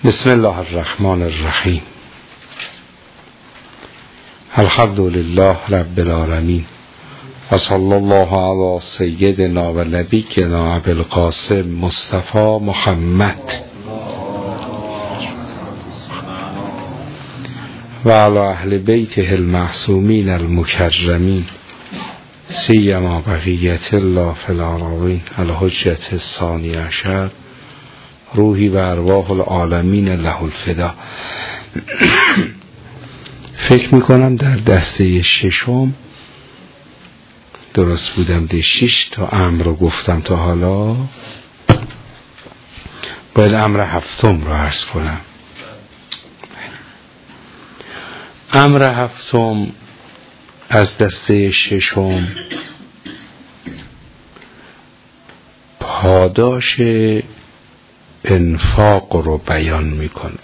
بسم الله الرحمن الرحیم. الحمد لله رب العالمین و صلی الله علی سیدنا و نبینا ابی القاسم مصطفی محمد و علی اهل بیته المعصومین المکرمین سیما بقیت الله فی الارضین الحجة الثانی عشر روحی و ارواح العالمین له الفدا. فکر میکنم در دسته ششم درست بودم، ده 6 تا امر رو گفتم تا حالا، باید امر هفتم رو عرض کنم. امر هفتم از دسته ششم پاداش انفاق رو بیان میکنه.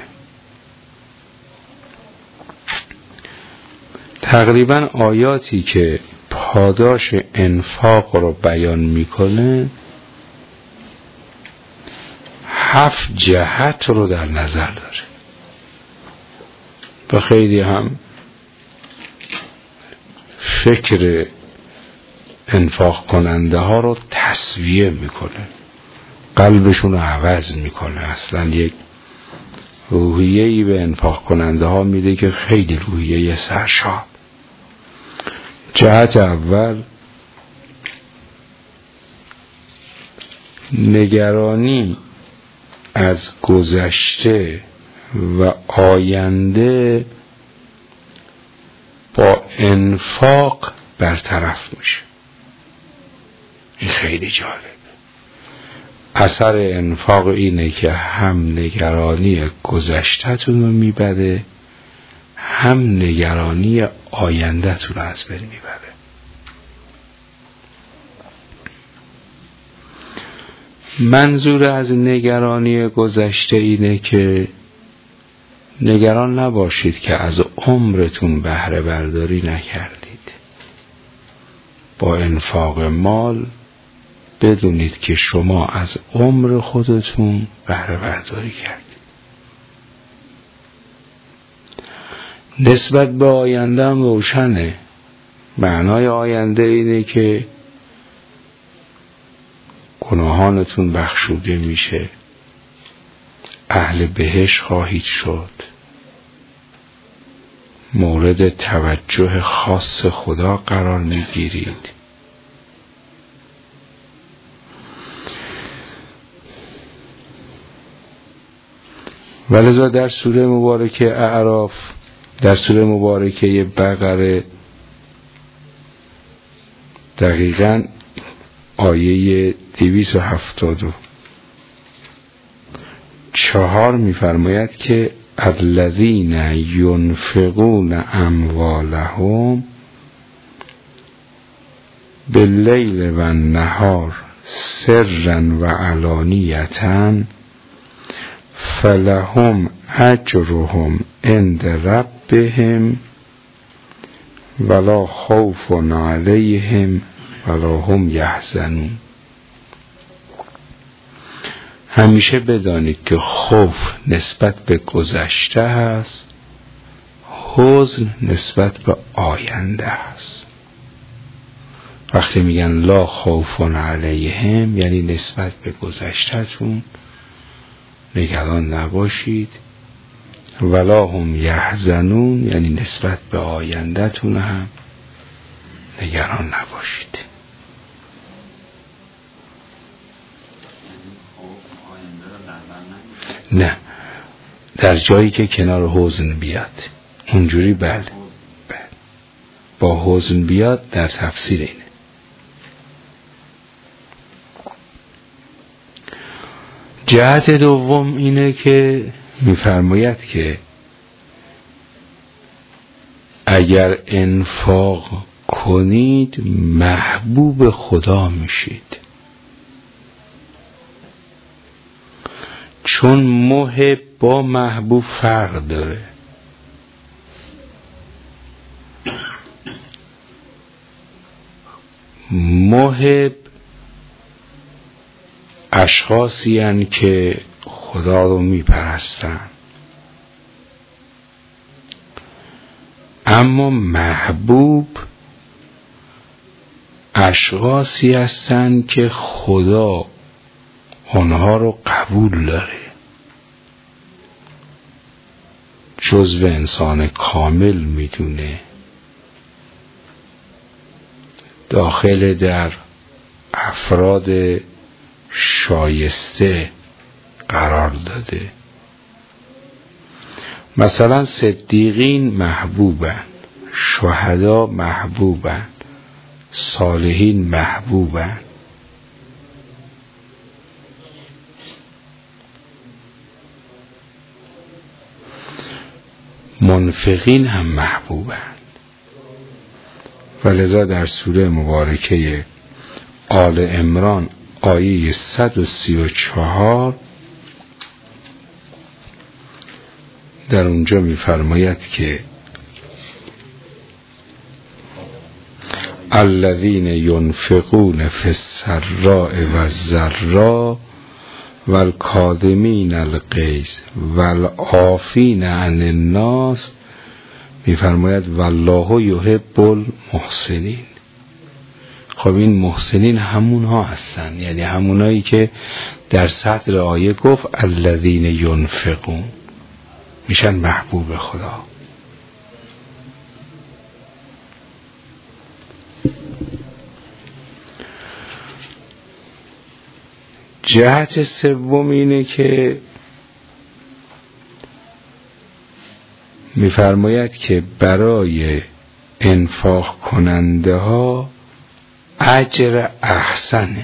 تقریبا آیاتی که پاداش انفاق رو بیان میکنه 7 جهت رو در نظر داره و خیلی هم فکر انفاق کننده ها رو تسویه میکنه، قلبشون رو عوض میکنه. اصلا یک روحیه‌ای به انفاق کننده ها میده که خیلی روحیه سرشار. جهت اول نگرانی از گذشته و آینده با انفاق برطرف میشه. این خیلی جالب. اثر انفاق اینه که هم نگرانی گذشته‌تون رو میبره، هم نگرانی آینده‌تون رو از بین میبره. منظور از نگرانی گذشته اینه که نگران نباشید که از عمرتون بهره برداری نکردید. با انفاق مال بدونید که شما از عمر خودتون بهره برداری کردید. نسبت به آینده هم روشنه. معنای آینده اینه که گناهانتون بخشوده میشه، اهل بهشت خواهید شد، مورد توجه خاص خدا قرار میگیرید. ولذا در سوره مبارکه اعراف، در سوره مبارکه بقره، دقیقاً آیه 274 میفرماید که الذین ینفقون اموالهم باللیل و النهار سرا و علانیة فلهم اجرهم عند ربهم ولا خوف علیهم ولا هم یحزنون. همیشه بدانید که خوف نسبت به گذشته هست، حزن نسبت به آینده هست. وقتی میگن لا خوف علیهم یعنی نسبت به گذشته‌تون نگران نباشید، ولا هم یحزنون یعنی نسبت به آینده‌تون هم نگران نباشید. نه، در جایی که کنار حزن بیاد اونجوری بله با حزن بیاد در تفسیر اینه. جهت دوم اینه که میفرماید که اگر انفاق کنید محبوب خدا میشید، چون محب با محبوب فرق داره. محب اشخاصی هستند که خدا رو میپرستن، اما محبوب اشخاصی هستند که خدا آنها رو قبول داره، جزو انسان کامل میدونه، داخل در افراد شایسته قرار داده. مثلا صدیقین محبوبن، شهدا محبوبن، صالحین محبوبن. منفقین هم محبوبن. ولذا در سوره مبارکه آل عمران آیه 134 در اونجا می‌فرماید که الذین ينفقون فی السراء والضراء والکاظمین الغیظ والعافین عن الناس، می‌فرماید والله یحب المحسنین. خب این محسنین همون ها هستن، یعنی همونایی که در صدر آیه گفت الذین ينفقون، میشن محبوب خدا. جهت سوم اینه که می‌فرماید که برای انفاق کننده ها اجر احسنه.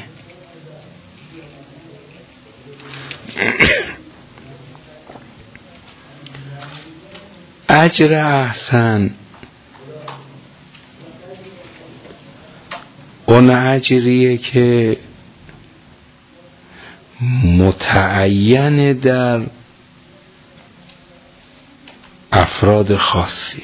اجر احسن اون اجریه که متعین در افراد خاصی.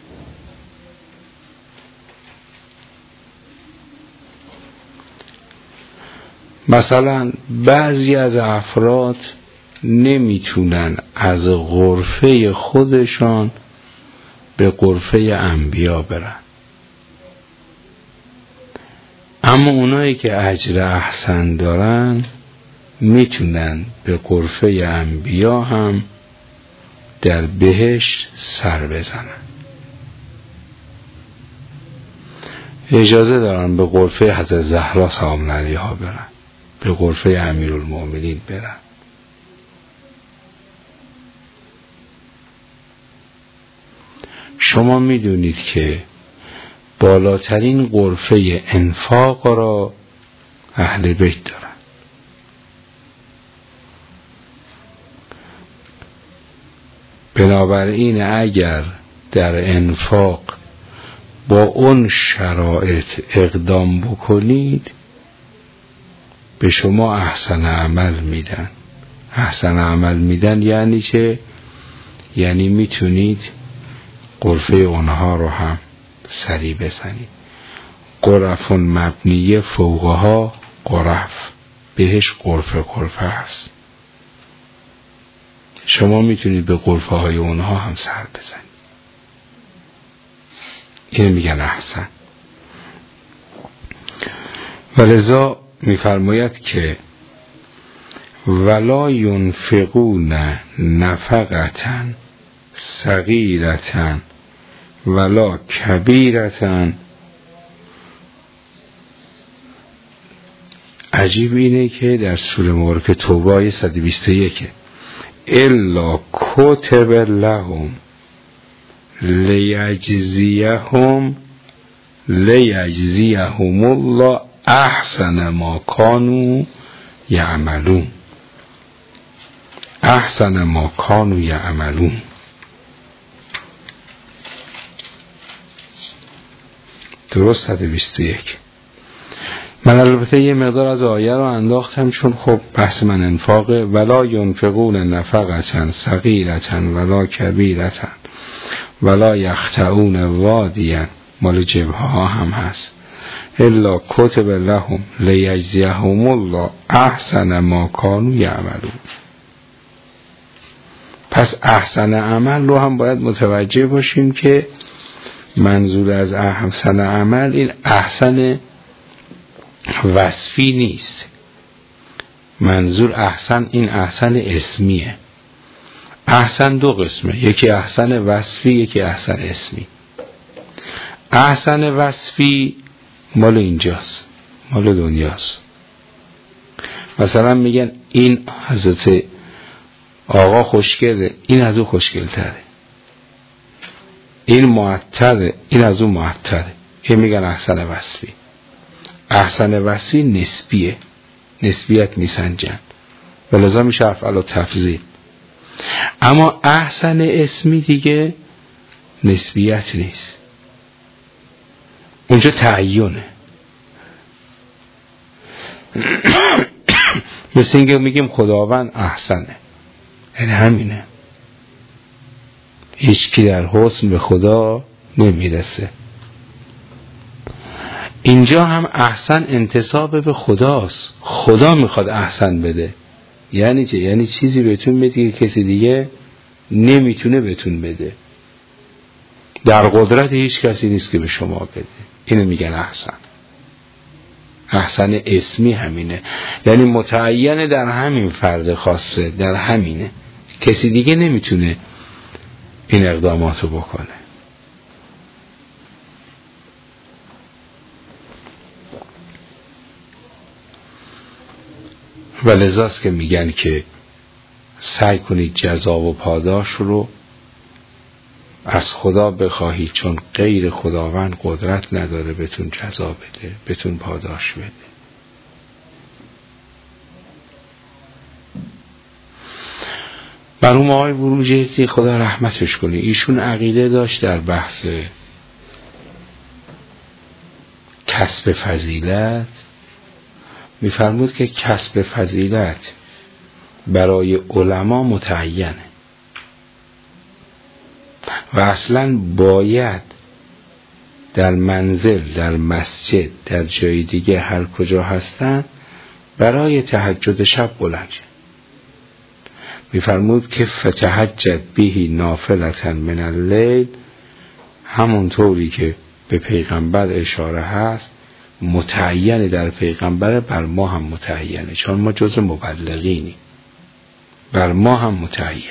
مثلا بعضی از افراد نمیتونن از غرفه خودشان به غرفه انبیا برن، اما اونایی که اجر احسن دارن میتونن به غرفه انبیا هم در بهشت سر بزنن، اجازه دارن به غرفه حضرت زهرا سلام علیها برن، به غرفه امیرالمؤمنین برن. شما میدونید که بالاترین غرفه انفاق را اهل بیت دارن. بنابراین اگر در انفاق با اون شرایط اقدام بکنید به شما احسن عمل میدن. احسن عمل میدن یعنی چه؟ یعنی میتونید غرفه اونها رو هم سری بزنید. غرف مبنیه فوقها غرف، بهش غرفه هست. شما میتونید به غرفه های اونها هم سر بزنید. این میگن احسن. ولذا میفرماید که ولا ينفقون نفقة صغیرة ولا کبیرة. عجیب اینه که در سوره مبارکه توبه 121 الا کتب لهم لیجزیهم الله احسن ما کانوا یعملون. احسن ما کانوا یعملون. درست 121. من البته یه مقدار از آیه رو انداختم چون خب بحث من انفاقه. ولا ينفقون نفقة صغیرة ولا کبیرة ولا یخطئون وادیا، مال جبهه ها هم هست. الا کتب لهم لیجزیهم الله احسن ما کانوا یعملون. پس احسن عمل رو هم باید متوجه باشیم که منظور از احسن عمل این احسن وصفی نیست. منظور احسن این احسن اسمیه. احسن دو قسمه، یکی احسن وصفی، یکی احسن اسمی. احسن وصفی مال اینجاست، مال دنیاست. مثلا میگن این حضرت آقا خوشگله، این از او خوشگل تره، این معطره، این از او معطره. این میگن احسن وصفی. احسن وصفی نسبیه، نسبیت میسنجن، ولذا میشه افعال تفضیل. اما احسن اسمی دیگه نسبیت نیست، اونجا تعیینه. مثل اینکه میگیم خداوند احسنه، یعنی همینه. هیچ کی در حسن به خدا نمیرسه. اینجا هم احسن انتساب به خداست، خدا میخواد احسن بده. یعنی چه؟ یعنی چیزی بهتون بده که کسی دیگه نمیتونه بهتون بده، در قدرت هیچ کسی نیست که به شما بده. اینو میگن احسن. احسن اسمی همینه، یعنی متعین در همین فرد خاصه، در همینه، کسی دیگه نمیتونه این اقداماتو بکنه. و لذاست که میگن که سعی کنید جزا و پاداش رو از خدا بخواهید، چون غیر خداوند قدرت نداره بهتون جزا بده، بهتون پاداش بده. مرحوم آقای بروجردی خدا رحمتش کنه، ایشون عقیده داشت در بحث کسب فضیلت. میفرمود که کسب فضیلت برای علما متعینه و اصلا باید در منزل، در مسجد، در جای دیگه هر کجا هستن برای تهجد شب بلند شن. میفرمود که فتهجد بهی نافلة من اللیل، همونطوری که به پیغمبر اشاره هست متعینه در پیغمبر، بر ما هم متعینه، چون ما جز مبلغینی، بر ما هم متعینه.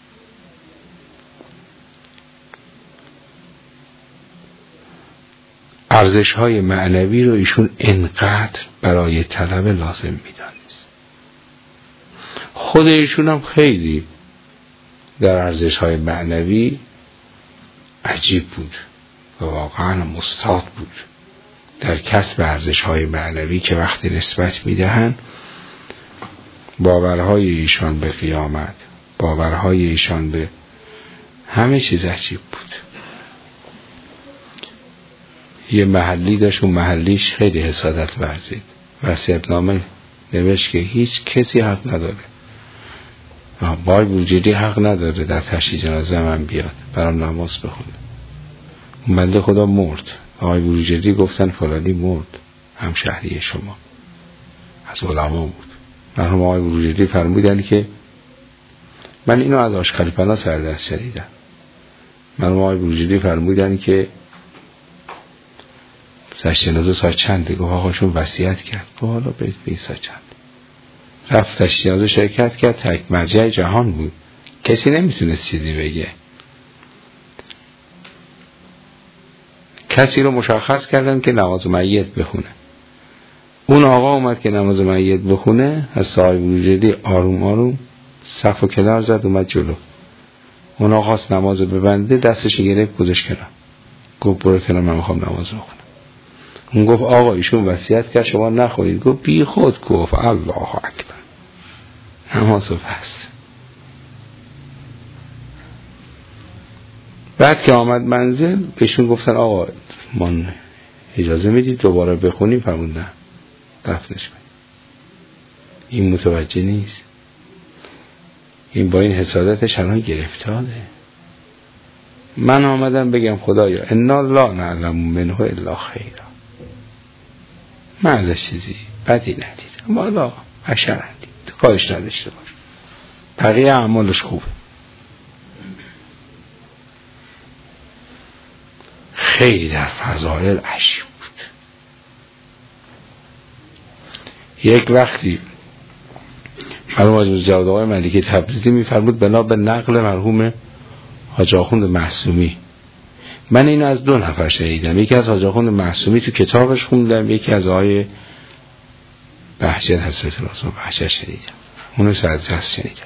ارزش های معنوی رو ایشون انقدر برای طلب لازم میدانست. خود ایشون هم خیلی در ارزش های معنوی عجیب بود و واقعا استاد بود در کسب ارزش های معنوی، که وقتی نسبت میدهن باورهای ایشان به قیامت، باورهای ایشان به همه چیز عجیب بود. یه محلی داشت، اون محلیش خیلی حسادت ورزید، وصیت‌نامه نوشت که هیچ کسی حق نداره، آقای بروجردی حق نداره در تشییع جنازه من بیاد برام نماز بخونه. اون بنده خدا مرد، آقای بروجردی گفتن فلانی مرد، همشهری شما، از علما بود. مرحوم آقای بروجردی فرمودن که من اینو از آشکالی پناه سردست شنیدم. مرحوم آقای بروجردی فرمودن که تشییع جنازه ساعت چنده؟ گفت آقاشون وصیت کرد. گفت حالا برید به ساعت چند. رفت تشییع جنازه شرکت کرد، تک مرجع جهان بود، کسی نمیتونست چیزی بگه. کسی رو مشخص کردن که نماز میت بخونه. اون آقا اومد که نماز میت بخونه، از صاحب بروجردی آروم آروم صف و کنار زد، اومد جلو. اون آقا خواست نماز رو ببنده، دستش گرفت گذاشت کنار، گفت برو کنار، من میخوام نماز بخونم. اون گفت آقا ایشون وصیت کرد شما نخونید. گفت بی خود گفت الله اکبر، نمازو بست. بعد که آمد منزل بهشون گفتن آقا من اجازه میدید دوباره بخونیم؟ فرمود نه، دفنش کنید. این متوجه نیست، این با این حسادتش الان گرفتاره. من آمدم بگم خدایا انا لا نعلم منه الا خیرا، من ازش چیزی بدی ندیدم، اما لا بشرندی تو کارش نداشته باش، بقیه اعمالش خوبه. خیلی در فضائل عجیب بود. یک وقتی مرحوم حاج جواد آقای ملکی تبریزی میفرمود بنا به نقل مرحوم حاج آخوند معصومی، من اینو از 2 نفر شنیدم، یکی از حاج آخوند معصومی تو کتابش خوندم، یکی از آقای بهجت حضرت الله بهجت شنیدم، اونو از جست شنیدم.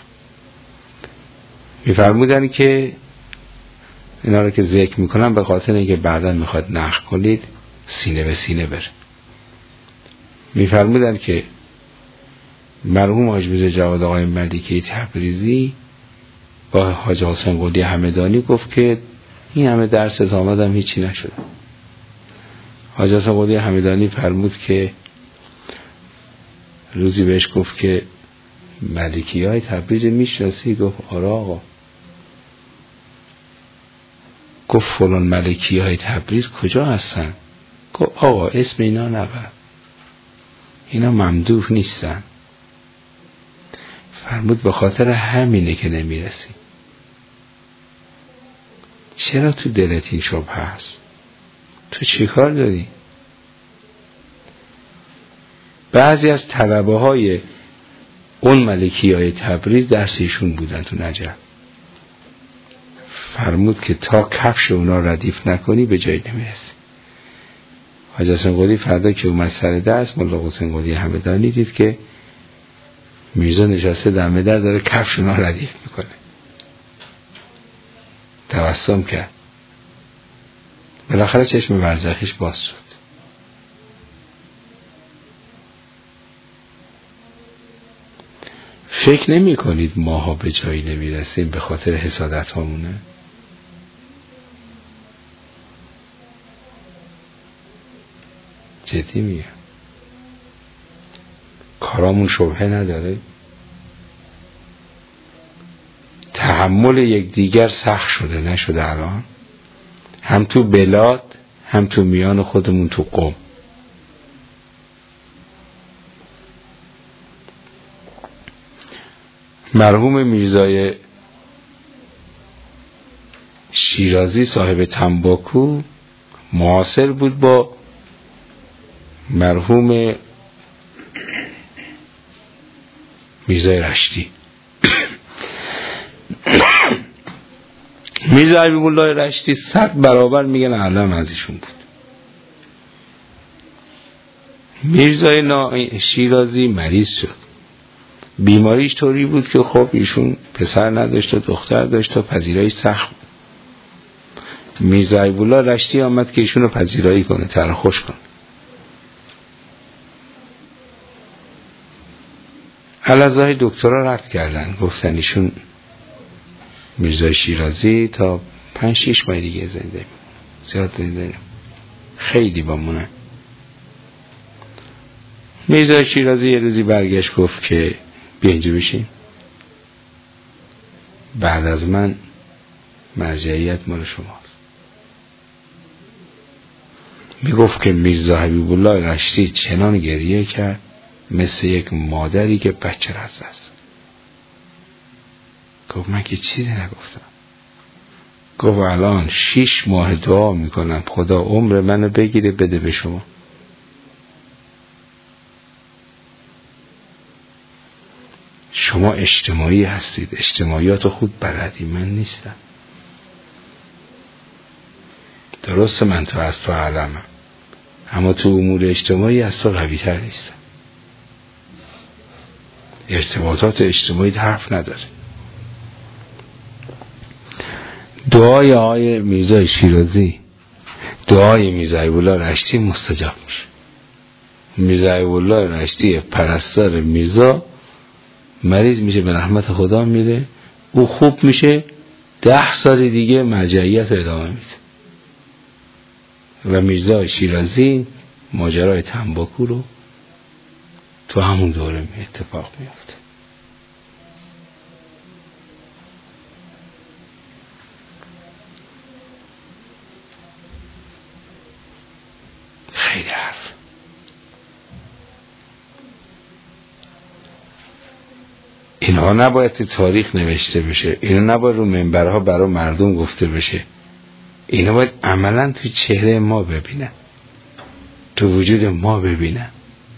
میفرمودن که اینا رو که ذکر میکنم به خاطر اینکه بعدا میخواد نقل کنید سینه به سینه بره. میفرمودن که مرحوم حاج میرزا جواد آقای ملکی تبریزی با حاج حسین قلی همدانی گفت که این همه درس آمدم هیچی نشد. حاج حسین قلی همدانی فرمود که روزی بهش گفت که ملکی های تبریز میشناسی؟ گفت آره آقا. گفت فلان ملکی های تبریز کجا هستن؟ گفت آقا اسم اینا نبر، اینا ممدوح نیستن. فرمود به خاطر همینه که نمیرسی. چرا تو دلت این شبه هست؟ تو چی کار داری؟ بعضی از طلبه های اون ملکی های تبریز درسیشون بودن تو نجف. فرمود که تا کفش اونا ردیف نکنی به جایی نمیرسی. حاج حسین قلی فردا که اومد سر درس، ملا حسین قلی همدانی دید که میرزا نشسته دم در داره کفش اونا ردیف میکنه. تبسم کرد. بالاخره چشم برزخیش باز شد. فکر نمی کنید ماها به جایی نمیرسیم به خاطر حسادت هامونه؟ جدی میگم. کارامون شبهه نداره؟ تحمل یک دیگر سخت شده نشده الان؟ هم تو بلاد هم تو میان خودمون تو قم. مرحوم میرزای شیرازی صاحب تنباکو معاصر بود با مرحوم میرزای رشتی. میرزا حبیب الله رشتی 100 برابر میگن علم از ایشون بود. میرزای شیرازی مریض شد. بیماریش طوری بود که خب ایشون پسر نداشت و دختر داشت و پذیرایی سخت بود. میرزا حبیب الله رشتی آمد که ایشون رو پذیرایی کنه، ترخوش کنه. علازای دکترها رد کردن، گفتن ایشون میرزا شیرازی تا 5-6 ماه دیگه زنده میمونه، زیاد زنده نمیمونه، خیلی بامونه. میرزا شیرازی یه روزی برگشت گفت که بیا اینجا بشین، بعد از من مرجعیت مال شماست. میگفت که میرزا حبیب الله رشتی چنان گریه کرد مثل یک مادری که بچه را از دست. گفت من که چیزی نگفتم. گفت الان 6 ماه دعا میکنم خدا عمر منو بگیره بده به شما. شما اجتماعی هستید، اجتماعیات خود بلدی، من نیستم. درست من تو از تو علمم، اما تو امور اجتماعی از تو قوی تر نیستم. ارتباطات اجتماعی حرف نداره. دعای آقای میرزا شیرازی، دعای میرزا حبیب الله رشتی مستجاب میشه. میرزا حبیب الله رشتی پرستار میرزا مریض میشه، به رحمت خدا میره، او خوب میشه، 10 سال دیگه مرجعیت رو ادامه میده. و میرزا شیرازی ماجرای تنباکو رو تو همون دوره اتفاق میفته. خیلی حرف. اینها نباید تو تاریخ نوشته بشه، اینا نباید رو منبرها برای مردم گفته بشه. اینا باید عملا تو چهره ما ببینن، تو وجود ما ببینن.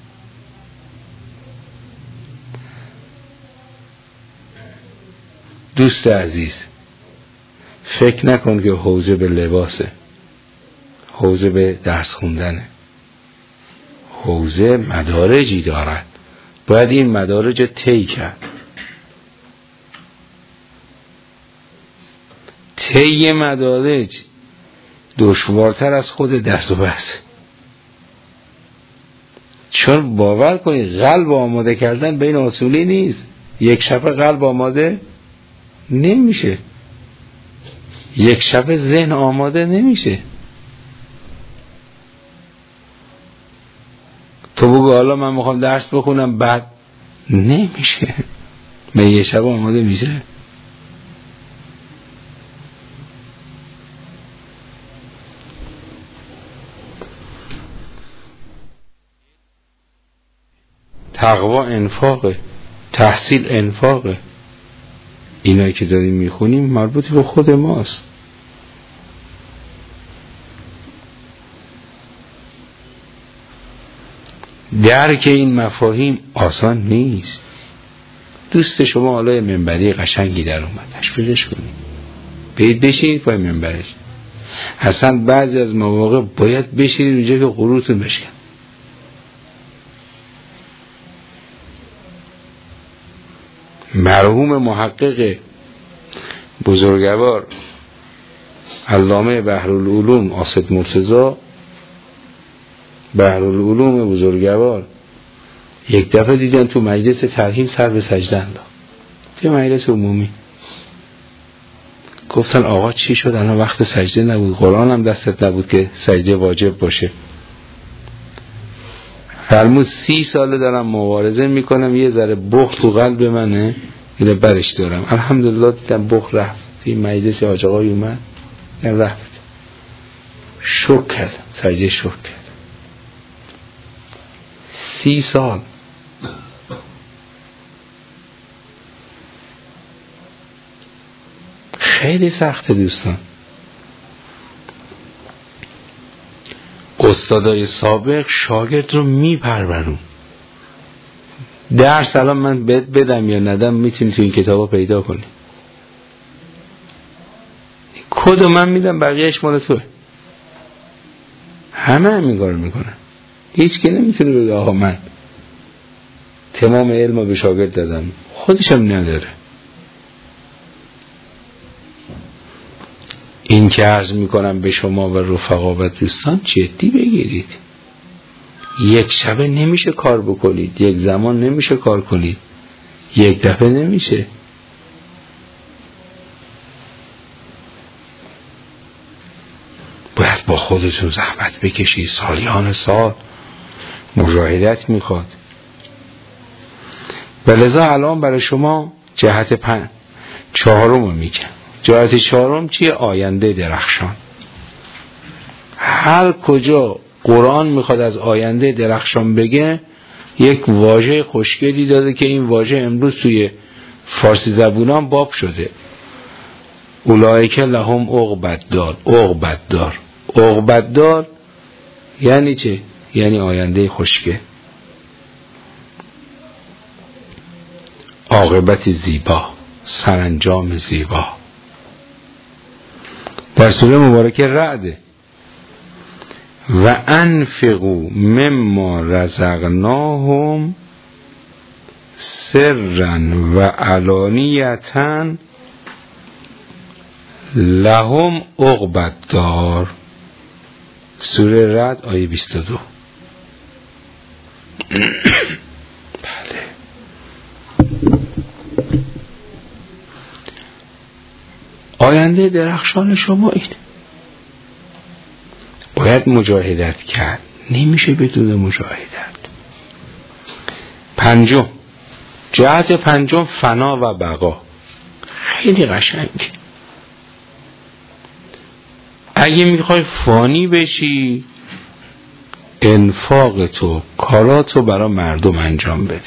دوست عزیز، فکر نکن که حوزه به لباسه، حوزه به درس خوندنه. حوزه مدارجی دارد، باید این مدارج طی کرد. طی مدارج دشوارتر از خود درس و بحث. چون باور کنید قلب آماده کردن بین آسونی نیست. یک شب قلب آماده نمیشه، یک شب ذهن آماده نمیشه. تو بگو حالا من میخوام درس بخونم، بعد نمیشه. من یک شب آماده میشه؟ تقوا انفاقه، تحصیل انفاقه. اینایی که داریم میخونیم مربوط به خود ماست. درک این مفاهیم آسان نیست. دوست شما حالا منبری قشنگی در اومد، تشویقش کنید، برید بشینید پای منبرش. اصلا بعضی از مواقع باید بشینید اونجا که غرورتون بشکن. مرحوم محقق بزرگوار علامه بحرالعلوم آصد مرتضی، بحرالعلوم بزرگوار، یک دفعه دیدن تو مجلس ترحیم سر به سجده انداخت. تو مجلس عمومی گفتن آقا چی شد؟ الان وقت سجده نبود، قرآن هم دستت نبود که سجده واجب باشه. فرمود 30 ساله دارم مبارزه میکنم، یه ذره بخل تو قلب منه، اینو برش دارم. الحمدلله دیدم بخل رفت. این مجلس حاج آقای اومد رفت، شکر کردم، سجده شکر کردم. 30 سال. خیلی سخته دوستان. استادای سابق شاگرد رو میپرورون. درس الان من بدم یا ندم میتونی تو این کتابا پیدا کنی. کدو من میدم، بقیهش مال توه. همه همین کارو میکنن. هیچ کی نمیتونه بگه آقا من تمام علمو به شاگرد دادم، خودش هم نداره. این که عرض میکنم به شما و رفقا و دوستان جدی بگیرید. یک شبه نمیشه کار بکنید، یک زمان نمیشه کار کنید، یک دفعه نمیشه. باید با خودتون زحمت بکشید. سالیان سال مجاهدت میخواد. ولذا الان برای شما جهت 4 میگم. جهت 4 چیه؟ آینده درخشان. هر کجا قرآن میخواد از آینده درخشان بگه، یک واژه خوشگلی داده که این واژه امروز توی فارسی زبونان باب شده. اولئک لهم عقبت دار. عقبت دار، عقبت دار یعنی چه؟ یعنی آینده خوشگل، عاقبت زیبا، سرانجام زیبا. در سوره مبارکه رعد و انفقوا مما رزقناهم سرا و علانیة لهم عقبت دار. سوره رعد آیه 22. بله. آینده درخشان شما اینه. باید مجاهدت کرد، نمیشه بدون مجاهدت. 5 جهت 5 فنا و بقا. خیلی قشنگ. اگه میخوای فانی بشی، انفاق تو، کاراتو برای مردم انجام بده.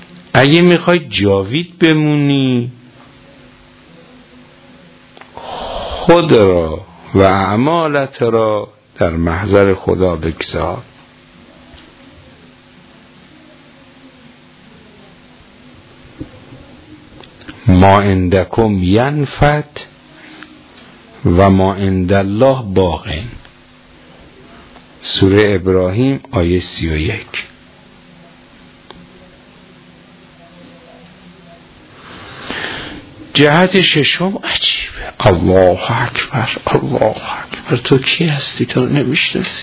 اگه میخوای جاوید بمونی، خود را و اعمالت را در محضر خدا بگذار. ما عندکم ینفد و ما عند الله باق. سوره ابراهیم آیه 31. جهت ششم عجیبه. الله اکبر الله اکبر. تو کی هستی؟ تو نمیشناسی.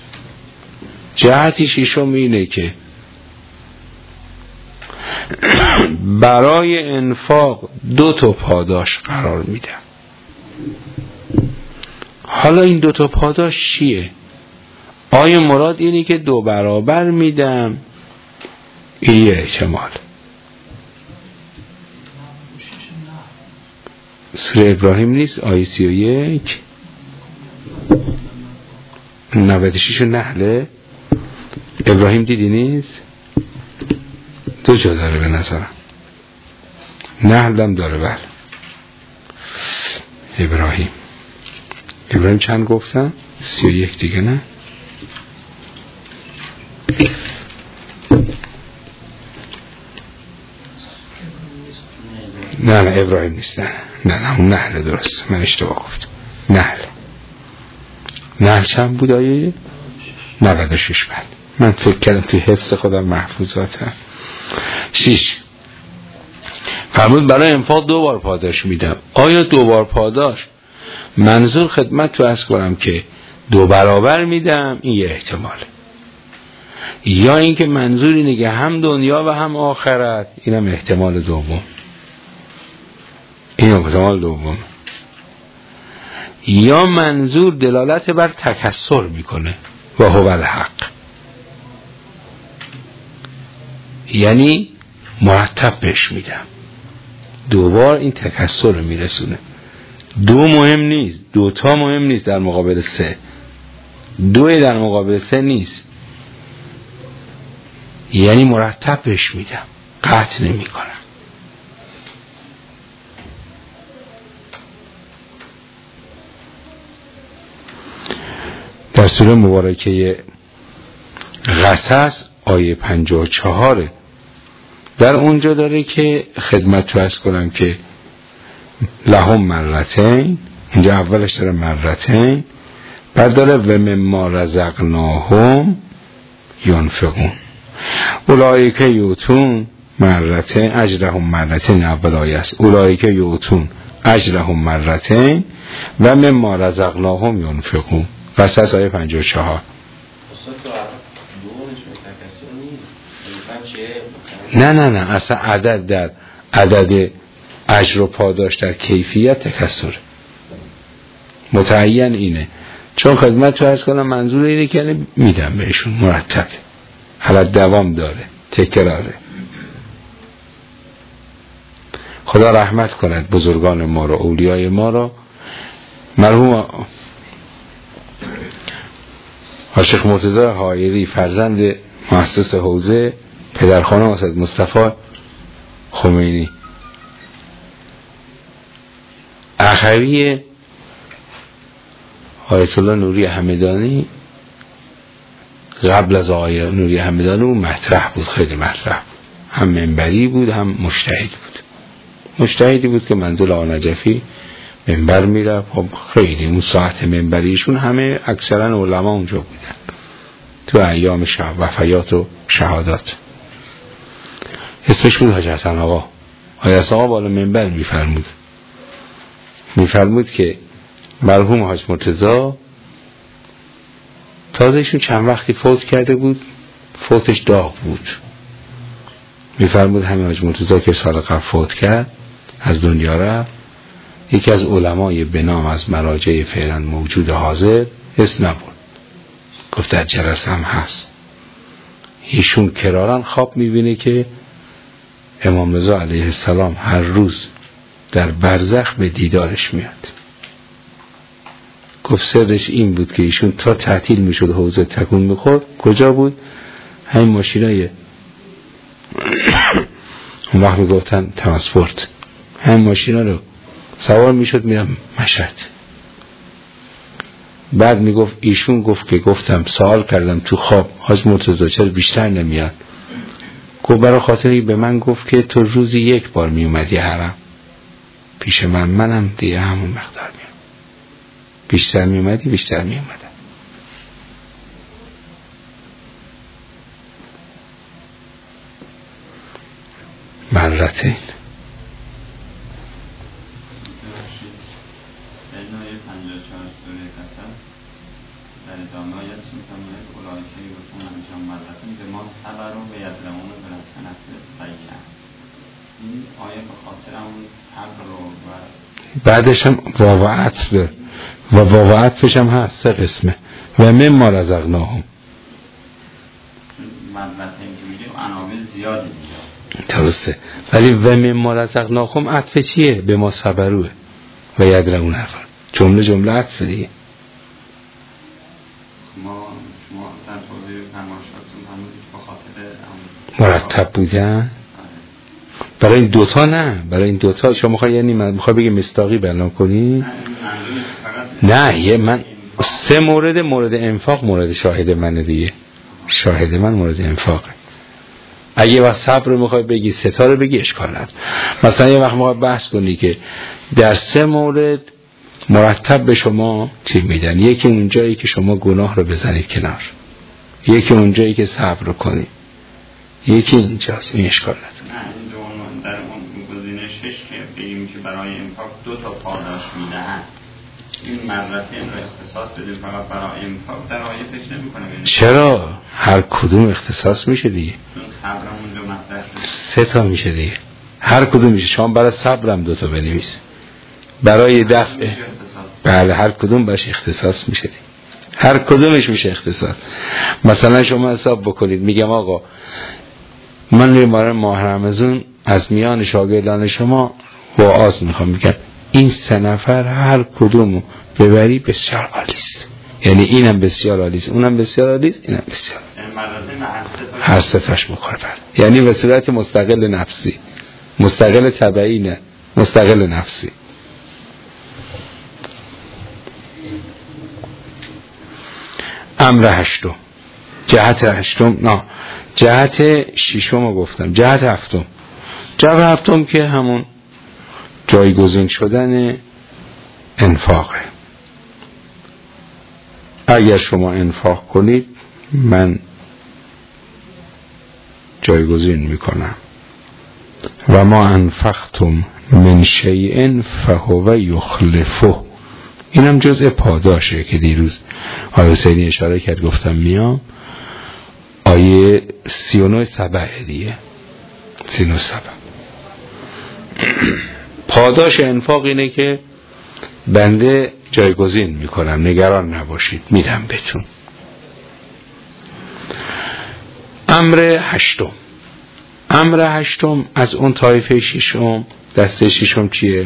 جهت ششم اینه که برای انفاق 2 پاداش قرار میدم. حالا این 2 پاداش چیه؟ آیا مراد اینه که 2 برابر میدم؟ این یه احتمال. سوره ابراهیم نیست آیه 31 96 نحله. ابراهیم دیدی نیست؟ 2 جا داره به نظرم. نحل هم داره. بله ابراهیم چند گفتم؟ 31 دیگه نه؟ نه ابراهیم نیست. نه اون نحل درست. من اشتباه گفتم. نحل چند بود آیه؟ 96. بله من فکر کردم توی حفظ خودم محفوظاتم. 6 فرمود برای انفاق 2 بار پاداش میدم. آیا 2 بار پاداش منظور خدمت تو عرض کنم که 2 برابر میدم؟ این یه احتماله. یا اینکه منظور اینه که هم دنیا و هم آخرت. اینم احتمال دوم. یا منظور دلالت بر تکثر میکنه و هو الحق، یعنی مرتب بهش میدم. 2 بار این تکثر رو میرسونه. 2 مهم نیست، 2 تا مهم نیست در مقابل 3. 2 در مقابل 3 نیست، یعنی مرتب بهش میدم، قطع نمی کنم. در سوره مبارکه قصص آیه 54 در اونجا داره که خدمت رو عرض کنم که لهم مرتین. اینجا اولش داره مرتین، بعد داره و مما رزقناهم ینفقون. اولئک یؤتون مرتین اجرهم مرتین. اول آیه است. اولئک یؤتون اجرهم مرتین و مما رزقناهم ینفقون. قصص آیه 54. نه اصلا عدد در عدد اجر و پاداش در کیفیت تکثر متعین اینه. چون خدمت رو عرض کنم منظور اینه که میدم بهشون مرتب، حالت دوام داره، تکراره. خدا رحمت کند بزرگان ما رو، اولیای ما رو. مرحوم شیخ مرتضی حایری فرزند مؤسس حوزه پدرخوانه حضرت مصطفی خمینی، اخوی آیت الله نوری همدانی، قبل از آیه نوری همدانی اون مطرح بود، خیلی مطرح بود. هم منبری بود هم مجتهد بود. مجتهدی بود که منزل آقا نجفی منبر میره. خیلی اون ساعت منبریشون همه اکثرا علما اونجا بودن تو ایام وفیات و شهادات. اسمش بود حاج حسن آقا. حاج حسن آقا بالا منبر میفرمود که مرحوم حاج مرتضی تازه ایشون چند وقتی فوت کرده بود، فوتش داغ بود. میفرمود همین حاج مرتضی که سال قبل فوت کرد از دنیا رفت، یکی از علمای بنام از مراجع فعلا موجود حاضر اسم نبود، گفت در جلسه هم هست. ایشون کرارن خواب میبینه که امام رضا علیه السلام هر روز در برزخ به دیدارش میاد. گفت سرش این بود که ایشون تا تعطیل میشد حوزه تکون میخورد. کجا بود؟ همین ماشینای اون وقت میگفتن ترانسپورت، همین ماشینا رو سوار میشد میرم مشهد بعد میگفت ایشون گفت که گفتم سوال کردم تو خواب حاج مرتضی چرا بیشتر نمیاد؟ گفت برای خاطری به من گفت که تو روزی یک بار میومدی حرم پیش منم دیگه همون مقدار میام، بیشتر میومدی بیشتر میومدم. مرتين. بعدش هم واو عطف و واو عطفش هم هست 3 قسمه و مما رزقناهم. عناوین زیادی درسته، ولی و مما رزقناهم عطف چیه؟ به ما صبروه و یدرؤون نفر، جمله عطف دیگه. ما در طور فرمایشاتون هم مرتب بودن برای این دوتا، نه برای این دوتا شما میخوای یعنی من میخوای بگی مصداقی بیان کنی؟ نه یه من 3 مورد انفاق مورد شاهد منه دیگه، شاهد من مورد انفاقه. اگه وقت صبر رو میخوای بگی 3 تا رو بگی اشکال نداره. مثلا یه وقت میخوای بحث کنی که در 3 مورد مرتب به شما چی میدن، یکی اونجایی که شما گناه رو بزنید کنار، یکی اونجایی که صبر رو کنید، یکی اینجاست، این اشکال نداره. در اون گزینه 6 که بگیم که برای انفاق 2 تا پاداش میدهن، این مرتين رو اختصاص بدیم فقط برای انفاق در آیه فکر نمی‌کنم. چرا؟ هر کدوم اختصاص میشه دیگه. صبرم اونجا مطرح شد 3 تا میشه دیگه، هر کدوم میشه. شما برای صبرم 2 تا بنویس، برای دفع بله هر کدوم باشه اختصاص میشه دیگه. هر کدومش میشه اختصاص. مثلا شما حساب بکنید، میگم آقا من میبارم ماه رمضان از میان شاگردان شما وعاظ میخوام، میگم این 3 نفر هر کدومو ببری بسیار عالی است، یعنی اینم بسیار عالی است، اونم بسیار عالی است، اینم بسیار، هر 3 تاش میخوره. یعنی به صورت مستقل نفسی، مستقل طبعی نه، مستقل نفسی. امر 8، جهت 8، نه جهت 6 گفتم، جهت 7، جهت 7 که همون جایگزین شدن انفاقه. اگر شما انفاق کنید من جایگزین میکنم. و ما انفقتم من شیء فهو یخلفه، اینم جزء پاداشه که دیروز آیه حسینی اشاره کرد، گفتم میام آیه 39 سبعه دیگه، 39 سبعه. پاداش انفاق اینه که بنده جایگزین میکنم، نگران نباشید میدم بهتون. امر 8، امر 8 از اون طایفه 6، دسته 6 چیه؟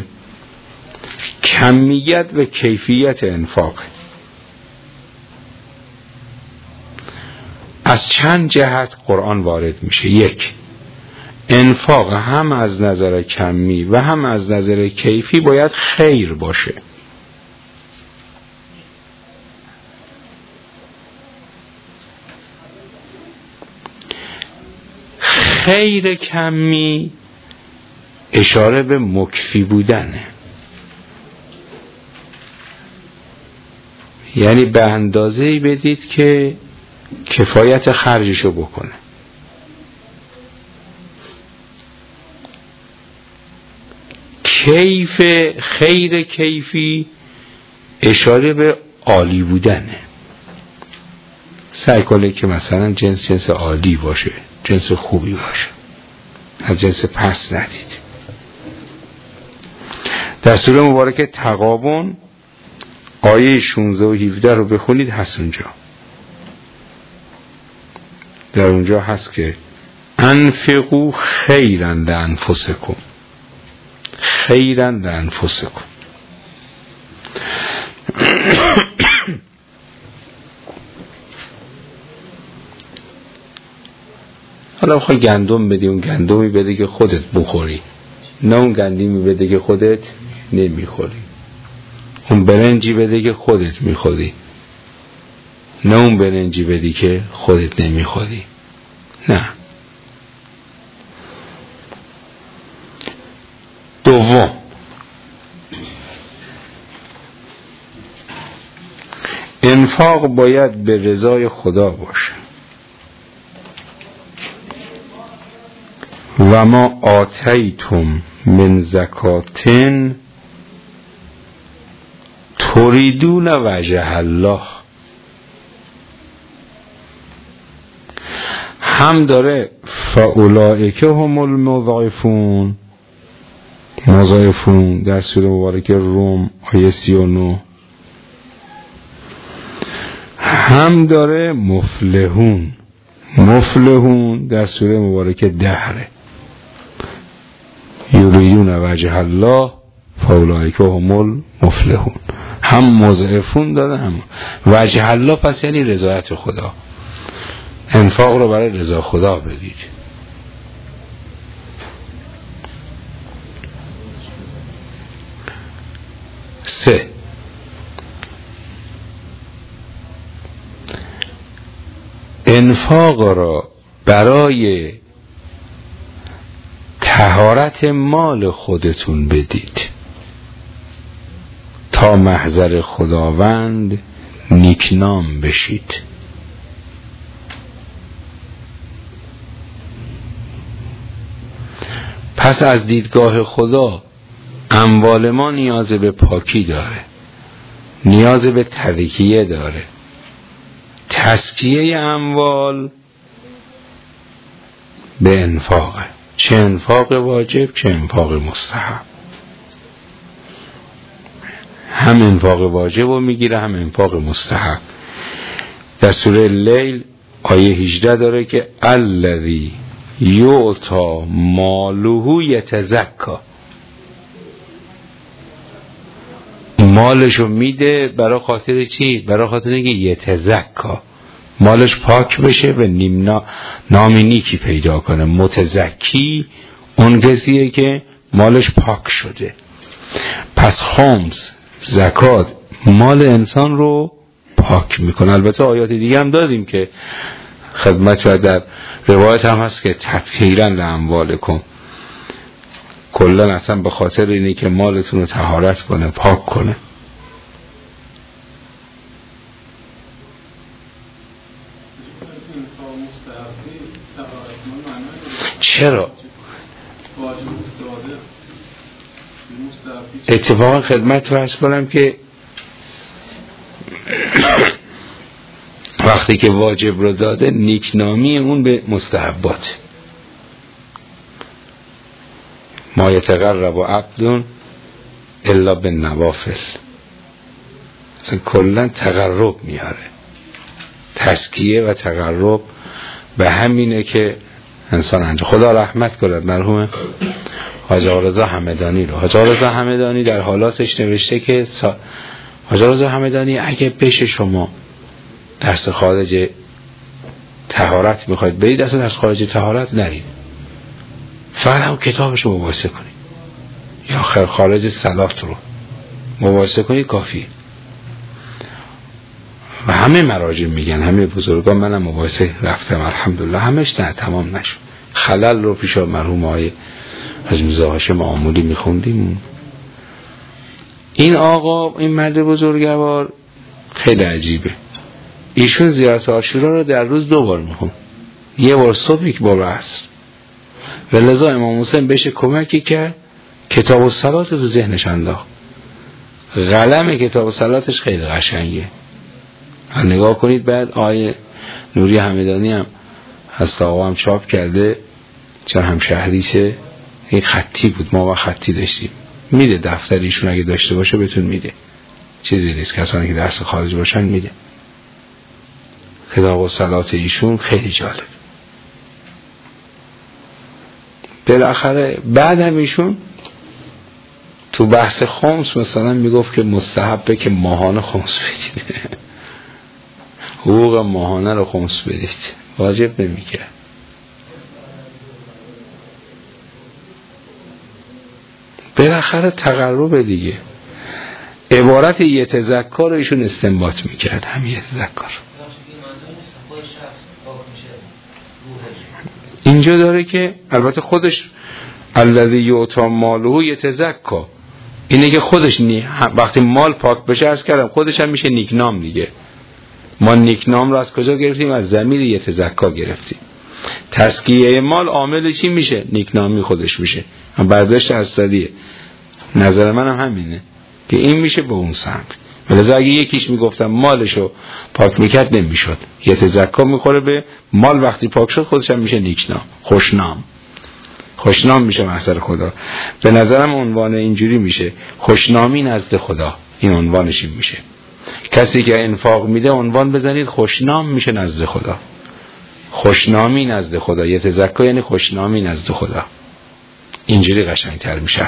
کمیت و کیفیت انفاق. از چند جهت قرآن وارد میشه. 1، انفاق هم از نظر کمی و هم از نظر کیفی باید خیر باشه. خیر کمی اشاره به مکفی بودنه، یعنی به اندازه‌ای بدید که کفایت خرجشو بکنه. کیف، خیر کیفی اشاره به عالی بودنه. سعی کنید که مثلا جنس عالی باشه، جنس خوبی باشه، از جنس پس ندید. در سوره مبارکه تغابن آیه 16 و 17 رو بخونید، هست اونجا. در اونجا هست که انفقوا خیرا لانفسکم، خیرا لانفسکم. حالا بخوای گندم بدی، اون گندمی بده که خودت بخوری، نه اون گندمی بده که خودت نمیخوری. اون برنجی بده که خودت میخوری، نه اون برنجی بدی که خودت نمیخوری. نه. دوم، انفاق باید به رضای خدا باشه. و ما آتیتم من زکاتن تریدون وجه الله، هم داره فاولئک هم المضاعفون، مضاعفون در سوره مبارکه روم آیه 39، هم داره مفلحون، مفلحون در سوره مبارکه دهره، یریدون وجه الله فاولئک هم المفلحون، هم مضاعفون داره هم وجه الله، پس یعنی رضایت خدا. انفاق رو برای رضا خدا بدید. سه، انفاق را برای طهارت مال خودتون بدید تا محضر خداوند نیکنام بشید. پس از دیدگاه خدا اموال ما نیاز به پاکی داره، نیاز به تزکیه داره. تزکیه اموال به انفاقه، چه انفاق واجب چه انفاق مستحب. هم انفاق واجب رو میگیره هم انفاق مستحب. در سوره لیل آیه 18 داره که الذی یعطی ماله یتزکا، مالشو میده برای خاطر چی؟ برای خاطر اینکه یتزکا، مالش پاک بشه و نام نیکی پیدا کنه. متزکی اون کسیه که مالش پاک شده. پس خمس، زکات، مال انسان رو پاک میکنه. البته آیات دیگه هم دادیم که خدمت شد، در روایت هم هست که تطهیرا لاموالکم، کلا اصلا به خاطر اینه که مالتون رو طهارت کنه، پاک کنه. چرا؟ اتفاقا خدمت رو عرض کنم که وقتی که واجب رو داده نیکنامی اون به مستحبات. ما یتقرب عبد الا بالنوافل، اصلا کلا تقرب میاره، تزکیه و تقرب به همینه که انسان انجام. خدا رحمت کنه مرحوم حاج آقا رضا همدانی رو. حاج آقا رضا همدانی در حالاتش نوشته که حاج آقا رضا همدانی اگه بشه شما درس خارج طهارت میخواید برید، اصلا درس خارج طهارت نرید، فقط هم کتابش رو مباحثه کنید یا خارج صلات رو مباحثه کنید کافی. و همه مراجع میگن، همه بزرگان، منم مباحثه رفتم الحمدلله، همش نه تمام نشد. خلل رو پیش مرحوم آقای حاج میرزا هاشم آمولی میخوندیم. این آقا، این مرد بزرگوار خیلی عجیبه، ایشون زیارت عاشورا رو در روز 2 بار میخون، یه بار صبح یک بار عصر. و لذا امام حسین بهش کمکی کرد، کتاب الصلات رو تو ذهنش انداخت. قلم کتاب الصلاتش خیلی قشنگه، نگاه کنید. بعد آیه نوری همدانی هم هست، آقا هم چاپ کرده، چون همشهریشه، این خطی بود، ما با خطی داشتیم، میده دفتر ایشون اگه داشته باشه بهتون میده، چیزی نیست، کسانی که درس خارج باشن میده. کتاب الصلات ایشون خیلی جالب. بالاخره بعد هم ایشون تو بحث خمس مثلا میگفت که مستحبه که ماهانه خمس بدید، حقوق ماهانه رو خمس بدید، واجب نمیگه. بالاخره تقرب دیگه. عبارت یتذکر رو ایشون استنباط میکرد، هم یتذکر اینجا داره که البته خودش الذی یعطی ماله یتزکا، اینه که خودش وقتی مال پاک بشه از کردم خودش هم میشه نیکنام دیگه. ما نیکنام رو از کجا گرفتیم؟ از ضمیر یتزکا گرفتیم. تزکیه مال عامل چی میشه؟ نیکنامی خودش میشه. برداشت اصلیه، نظر منم همینه که این میشه به اون سمت. ولذا اگه یکیش میگفتم مالشو پاک میکرد نمیشد، یتزکا میخوره به مال، وقتی پاک شد خودش هم میشه نیکنام، خوشنام میشه محضر خدا. به نظرم عنوان اینجوری میشه خوشنامی نزد خدا، این عنوانش این میشه. کسی که انفاق میده عنوان بزنید خوشنام میشه نزد خدا، خوشنامی نزد خدا. یتزکا یعنی خوشنامی نزد خدا، اینجوری قشنگتر میشه.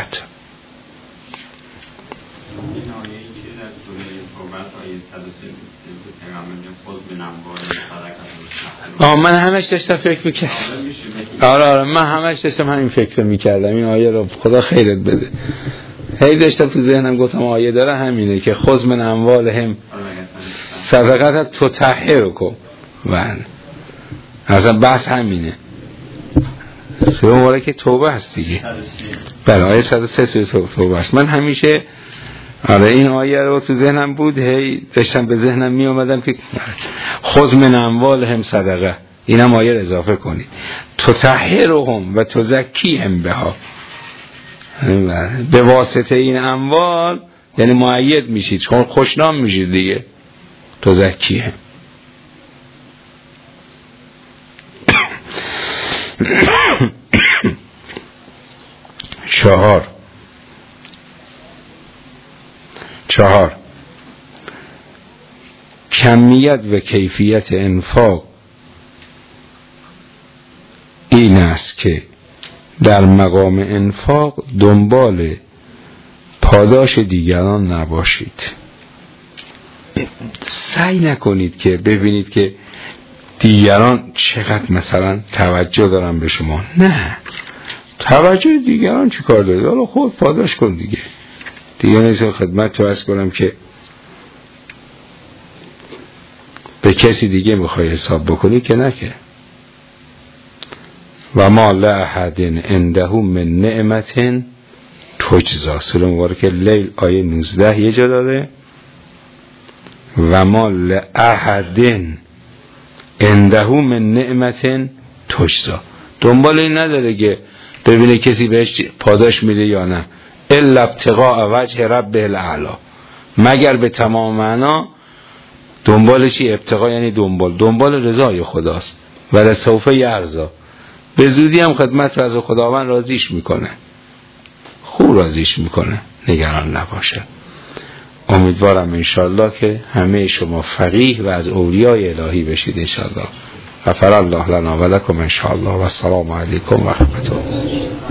من همش داشتم فکر میکردم. آره من همش داشتم همین فکر میکردم، این آیه رو خدا خیرت بده. هی داشتم تو ذهنم گفتم آیه داره همینه که خذ من اموالهم صدقه تطهرکم، اصلا بحث همینه. سوره مبارکه توبه هست دیگه. بله آیه 103 سوره توبه است. من همیشه این آیه رو تو ذهنم بود، هی داشتم به ذهنم می اومدم که خذ من اموالهم صدقه، اینم آیه رو اضافه کنید، تطهرهم و تزکیهم بها، به واسطه این اموال یعنی مؤید میشید، خوشنام میشید دیگه. تزکیهم 4 کمیت و کیفیت انفاق این است که در مقام انفاق دنبال پاداش دیگران نباشید. سعی نکنید که ببینید که دیگران چقدر مثلا توجه دارن به شما. نه، توجه دیگران چی کار داره؟ حالا خود پاداش کن دیگه. نیست خدمت تو عرض کنم که به کسی دیگه میخوای حساب بکنی که نکه. و ما لأحد عنده من نعمت تجزا، سوره مبارکه لیل آیه 19 یه جا داره. و ما لأحد عنده من نعمت تجزا، دنبال این نداره که ببینه کسی بهش پاداش میده یا نه. الا ابتغاء وجه ربه الاعلی، مگر به تمام معنا دنبال چی؟ ابتغاء یعنی دنبال رضای خداست. و سوف یرضی، به زودی هم خدمت از خداوند راضیش میکنه، خوب راضیش میکنه، نگران نباشه. امیدوارم انشالله که همه شما فقیه و از اولیای الهی بشید انشالله. غفر الله لنا و لکم انشالله و السلام علیکم و رحمت الله.